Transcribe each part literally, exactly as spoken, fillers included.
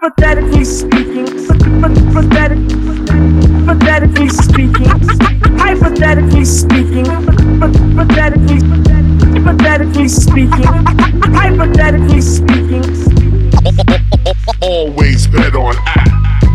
Hypothetically speaking, pathetic, pathetically speaking, hypothetically speaking, pathetically, pathetically speaking, hypothetically speaking. Always bet on act.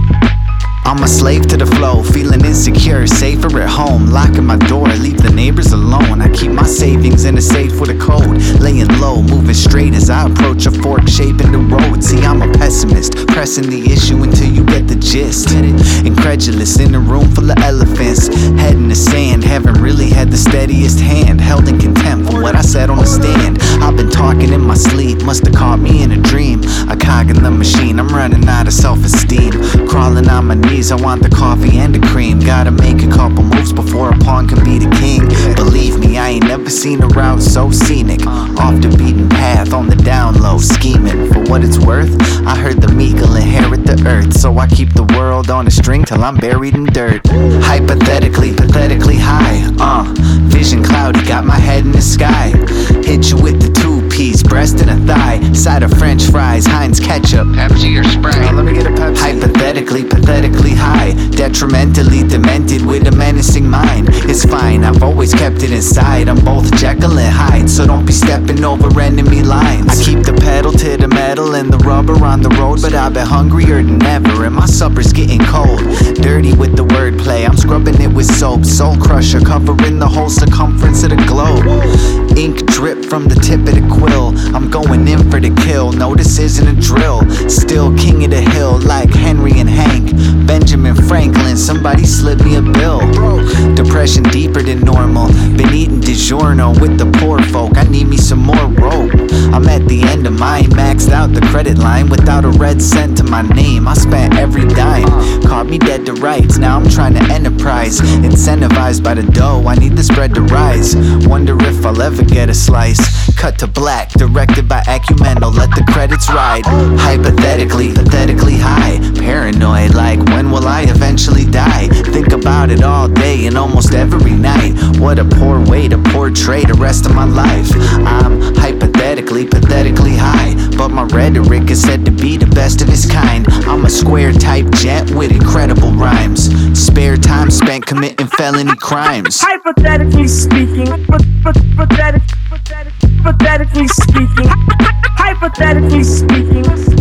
I'm a slave to the flow, feeling insecure, safer at home, locking my door, leave the neighbors alone. I keep my savings in a safe with a code, laying low, moving straight as I approach a fork shaping the road. See, I'm a pessimist, pressing the issue until you get the gist. Incredulous in a room full of elephants, head in the sand, haven't really had the steadiest hand, held in contempt for what I said on the stand. I've been talking in my sleep, must've caught me in a dream, a cog in the machine, I'm running out of self-esteem, crawling on my knees, I want the coffee and the cream. Gotta make a couple moves before a pawn can be the king. Believe me, I ain't never seen a route so scenic. Off the beaten path, on the down low, scheming. For what it's worth, I heard the meek will inherit the earth, so I keep the world on a string till I'm buried in dirt. Hypothetically, pathetically high, uh vision cloudy, got my head in the sky. Hit you with the two-piece, breast and a thigh, side of french fries, Heinz ketchup, Pepsi or Sprite. Let me get a Pepsi. Hypothetically, pathetically high, detrimentally demented with a menacing mind. It's fine, I've always kept it inside. I'm both Jekyll and Hyde, so don't be stepping over enemy lines. I keep the pedal to the metal and the rubber on the road, but I've been hungrier than ever and my supper's getting cold. Dirty with the wordplay, I'm scrubbing it with soap. Soul crusher, covering the whole circumference of the globe. Ink drip from the tip of the quill, I'm going in for the kill. No, this isn't a drill, still king of the hill like Henry and Hank, Benjamin Franklin, somebody slip me a bill. Depression deeper than normal, been eating DiGiorno with the poor folk, I need me some more rope. I'm at the end of mine, maxed out the credit line without a red cent to my name. I spent every dime, caught me dead to rights, now I'm trying to enterprise. Incentivized by the dough, I need the spread to rise. Wonder if I'll ever get a slice. Cut to black, directed by Ecumeno, let the credits ride. Hypothetically, pathetically high, paranoid like when will I eventually die? Think about it all day and almost every night. What a poor way to portray the rest of my life. I'm hypothetically, pathetically high, but my rhetoric is said to be the best of its kind. I'm a square type gent with incredible rhymes, spare time spent committing felony crimes. Hypothetically speaking, pathetic, pathetic, pathetically speaking, hypothetically speaking.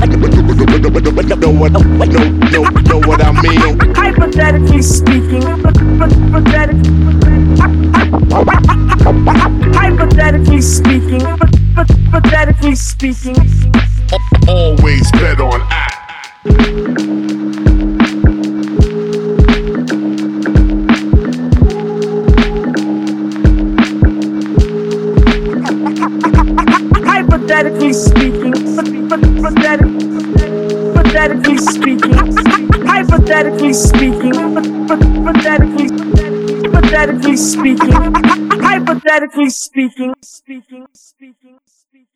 Know what, know, know, know what I mean? Hypothetically speaking, pathetic, hypothetically speaking, pathetically speaking. Always bet on act. Hypothetically speaking, pathetic, pathetically speaking, hypothetically speaking, pathetically, pathetically speaking, hypothetically speaking, speaking, speaking, speaking.